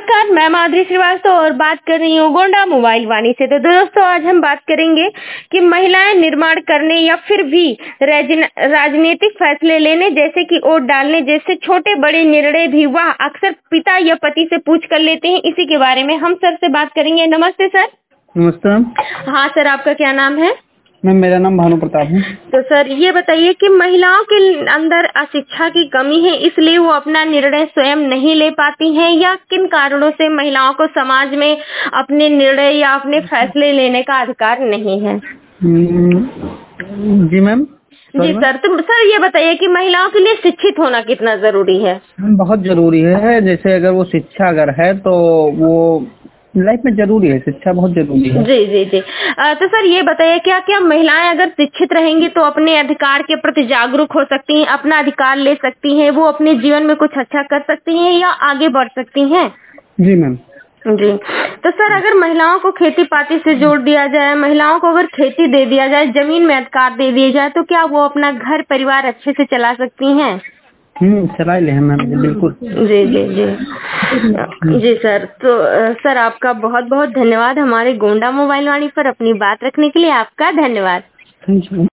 नमस्कार, मैं माधुरी श्रीवास्तव और बात कर रही हूँ गोंडा मोबाइल वाणी से। तो दोस्तों, आज हम बात करेंगे कि महिलाएं निर्माण करने या फिर भी राजनीतिक फैसले लेने जैसे कि वोट डालने जैसे छोटे बड़े निर्णय भी वह अक्सर पिता या पति से पूछ कर लेते हैं। इसी के बारे में हम सर से बात करेंगे। नमस्ते सर। नमस्ते मैम। हाँ सर, आपका क्या नाम है? मैम, मेरा नाम भानु प्रताप है। तो सर ये बताइए कि महिलाओं के अंदर अशिक्षा की कमी है, इसलिए वो अपना निर्णय स्वयं नहीं ले पाती हैं, या किन कारणों से महिलाओं को समाज में अपने निर्णय या अपने फैसले लेने का अधिकार नहीं है? जी मैम। जी सर, तो सर ये बताइए कि महिलाओं के लिए शिक्षित होना कितना जरूरी है? बहुत जरूरी है। जैसे अगर वो शिक्षा अगर है तो वो लाइफ में जरूरी है। शिक्षा बहुत जरूरी है। जी जी जी। तो सर ये बताइए, क्या क्या महिलाएं अगर शिक्षित रहेंगी तो अपने अधिकार के प्रति जागरूक हो सकती हैं, अपना अधिकार ले सकती हैं, वो अपने जीवन में कुछ अच्छा कर सकती हैं या आगे बढ़ सकती हैं? जी मैम। जी। तो सर, अगर महिलाओं को खेती पाती से जोड़ दिया जाए, महिलाओं को अगर खेती दे दिया जाए, जमीन में अधिकार दे दिया जाए, तो क्या वो अपना घर परिवार अच्छे से चला सकती हैं? चला ले मैम, बिल्कुल। जी जी जी। जी सर, तो सर आपका बहुत बहुत धन्यवाद हमारे गोंडा मोबाइल वाणी पर अपनी बात रखने के लिए। आपका धन्यवाद। Thank you.